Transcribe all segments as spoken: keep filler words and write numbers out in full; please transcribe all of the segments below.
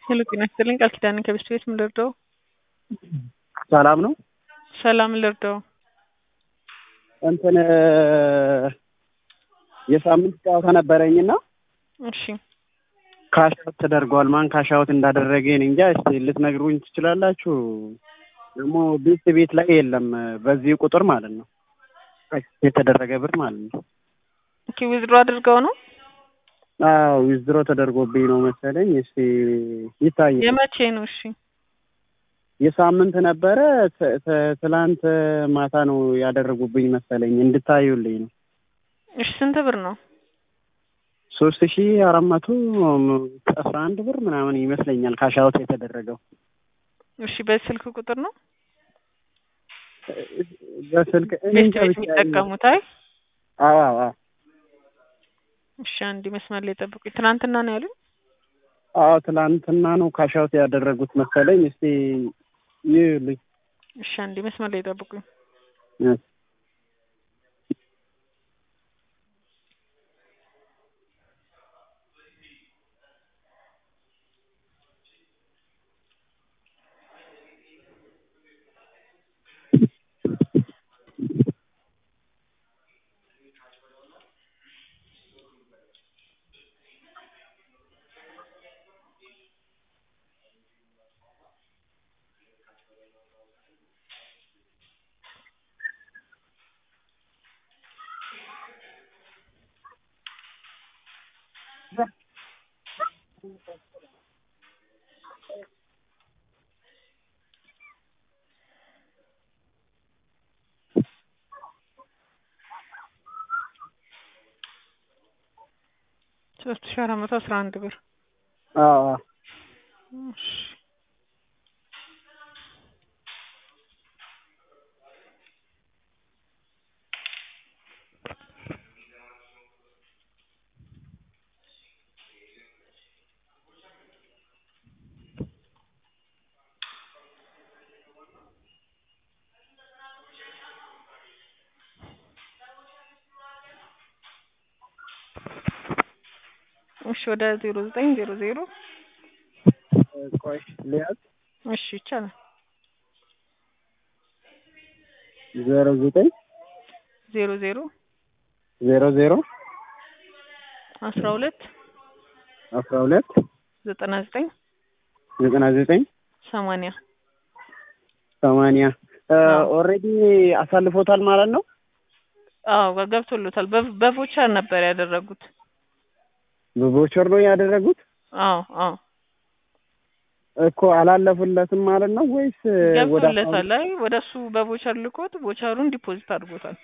ሄሎ ጤና ይስጥልኝ ቃል ኪዳን ከብስት ቤት ምን ልርዳው? ሰላም ነው። ሰላም ልርዳው? እንትን የሳምንት ጨዋታ ነበረኝና እሺ ካሻውት ተደርጓል። ማን ካሻውት እንዳደረገኝ እንጃ። እስቲ ልትነግሩኝ ትችላላችሁ? ደግሞ ቤት ቤት ላይ የለም በዚህ ቁጥር ማለት ነው የተደረገ ብር ማለት ነው። ኦኬ ዊዝድሮ አድርገው ነው? አዎ ዊዝድሮ ተደርጎብኝ ነው መሰለኝ። እስቲ ይታያል። የመቼ ነው? እሺ የሳምንት ነበረ። ትላንት ማታ ነው ያደረጉብኝ መሰለኝ። እንድታዩልኝ ነው። እሺ ስንት ብር ነው? ሶስት ሺህ አራት መቶ አስራ አንድ ብር ምናምን ይመስለኛል ካሻውት የተደረገው። እሺ በስልክ ቁጥር ነው? በስልክ ቤት የሚጠቀሙት? አይ አዎ አዎ። እሺ አንድ መስመር ላይ ጠብቁኝ። ትናንትና ነው ያሉኝ? አዎ ትናንትና ነው ካሻውት ያደረጉት መሰለኝ። እስቲ ይልኝ። እሺ አንድ መስመር ላይ ጠብቁኝ። ሶስት ሺህ አራት መቶ አስራ አንድ ብር። አዎ እሺ እሺ ወደ ዜሮ ዘጠኝ ዜሮ ዜሮ ቆይ ሊያዝ። እሺ ይቻላል። ዜሮ ዘጠኝ ዜሮ ዜሮ ዜሮ ዜሮ አስራ ሁለት አስራ ሁለት ዘጠና ዘጠኝ ዘጠና ዘጠኝ ሰማንያ ሰማንያ ኦልሬዲ አሳልፎታል ማለት ነው? አዎ ገብቶሎታል። በቮቸር ነበር ያደረጉት። በቮቸር ነው ያደረጉት? አዎ አዎ እኮ አላለፉለትም ማለት ነው ወይስ ወደ ገብቶለታል? አይ ወደሱ በቮቸር ልኮት ቮቸሩን ዲፖዚት አድርጎታል።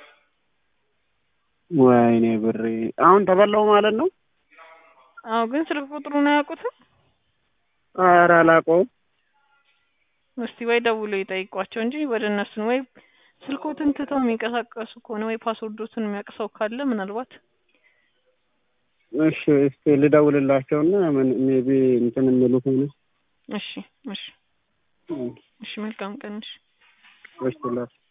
ወይኔ ብሬ አሁን ተበላው ማለት ነው? አዎ ግን ስልክ ቁጥሩን አያውቁትም? ኧረ አላውቀውም። እስቲ ወይ ደውሎ ይጠይቋቸው እንጂ ወደ እነሱ ነው። ወይ ስልኮትን ትተው የሚንቀሳቀሱ ከሆነ ወይ ፓስወርዶትን የሚያቅሰው ካለ ምናልባት። እሺ እስቲ ልደውልላቸውና ምን ሜቢ እንትን የሚሉ ከሆነ እሺ እሺ እሺ መልካም ቀን። እሺ እሺ